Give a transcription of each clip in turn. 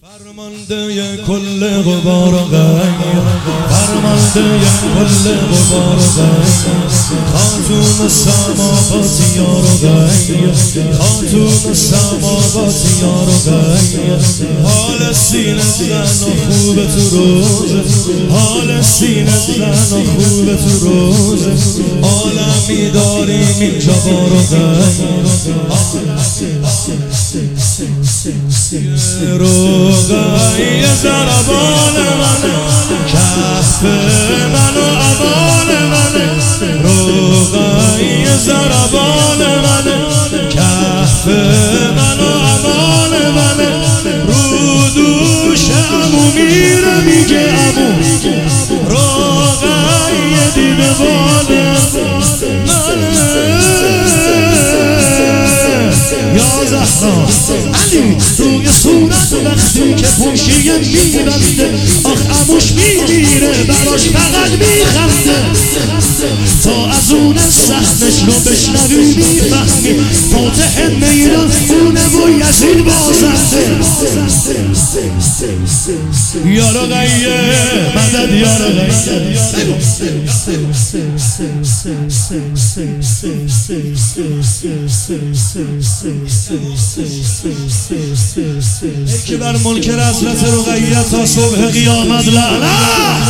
فرمانده کل غبار و غیر، فرمانده کل غبار و غیر، خاتون سماوات یار و غیر، خاتون سماوات یار و غیر. حال سینه زن و خوب تو روز، حال سینه زن و خوب تو روز، عالمی داریم اینجا بار و غیر. روغای ضربان من، کف من و عبان من، روغای ضربان من، کف من و عبان من. رو دوش عمو میره میگه عمو، روغای دیده باله یا زهرا علی روی صورت وقتی که پوشیه میبنده، آخ عموش میگیره براش فقط میخنده. تا از اون سحنش رو بشنوی میفهمی فاتح میدان اونه و یزید بازنده. یارو غیه مدد یارو غیه. که بر منکر حضرت رقیه تا صبح قیامت لعنت.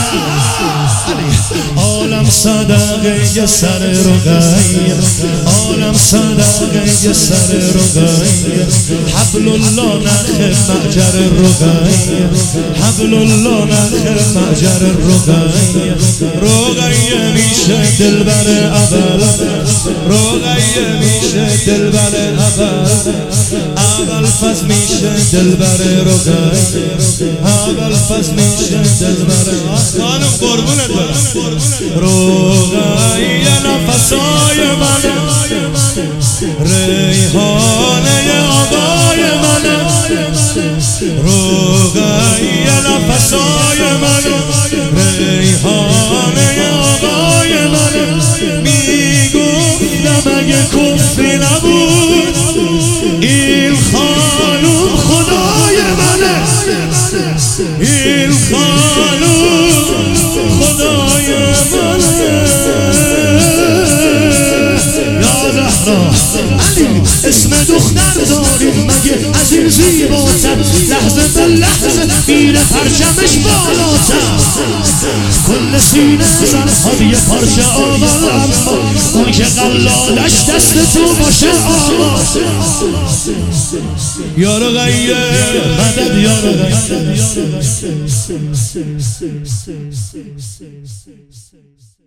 عالم صدقه سر رقیه، عالم صدقه سر رقیه. حبل الله نخ مهجر رقیه، حبل الله نخ مهجر رقیه. رقیه میشه دلبر اول، رقیه میشه دلبر اول، اول فز میشه دلبر رقیه، اول فز میشه دلبر. خانم قربونت برم. رقیه نفسای من، ریحانه آقای من، رقیه نفسای من، ریحانه آقای من. میگفتم اگه کفری نبود این خانوم خدای منه، این خانوم خدای منه. یا زهرا علی اسم دختر داریم مگه از این زیباتر، لحظه به لحظه میره پرچمش بالاتر. کل سینه زن یه پارچه آقا، اما اون که قلالش دست تو باشه آقا. یا رقیه مدد یا رقیه.